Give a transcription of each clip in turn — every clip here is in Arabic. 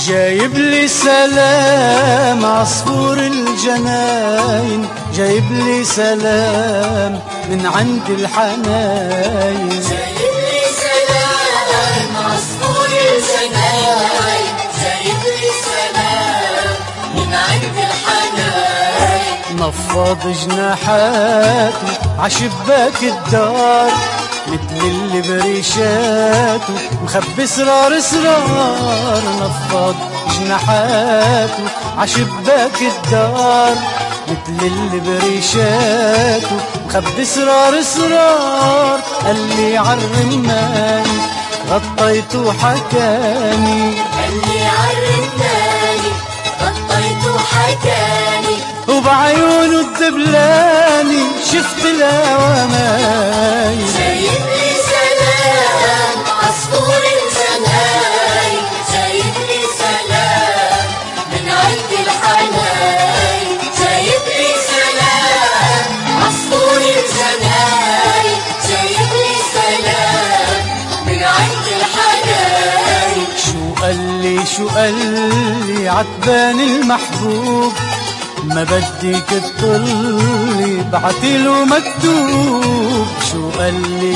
جايب لي سلام عصفور الجناين، جايب لي سلام من عند الحناين. جايب لي سلام عصفور الجناين، جايب لي سلام من عند الحناين. نفض جناحاته عشباك الدار مثل اللي بريشاته مخبي اسرار اسرار. نفض جناحاته عشباك الدار مثل اللي بريشاته مخبي اسرار اسرار. قال لي عالرمان غطيته حكاني، قال لي عالرماني غطيته حكاني. وبعيونه الدبلاني شفت الأواماي. جايب لي سلام عصفور الجناين، جايب لي سلام من عند الحناين. جايب لي سلام عصفور الجناين، جايب لي سلام من عند الحناين. شو قال لي عتبان المحبوب ما بدك تطلي بعتله مكتوب. شو قال لي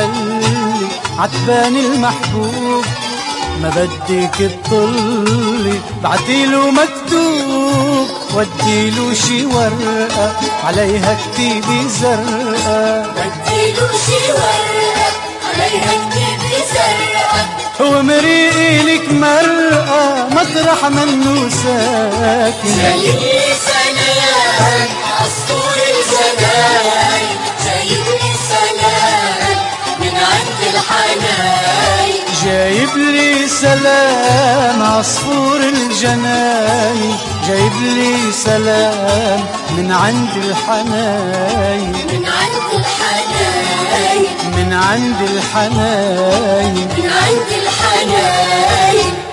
عتبان المحبوب ما بدك تطلي بعتله مكتوب. وديله شي ورقة عليها كتيبة زرقاء، بديله شي ورقة عليها كتيبة زرقاء. ومريق لك مرقة مطرح منه ساكن. جايب لي سلام عصفور الجناين، جايب لي سلام من عند الحناين. جايب لي سلام عصفور الجناين، جايب لي سلام من عند الحناين. من عند الحناين، من عند الحناين. من عند الحناين.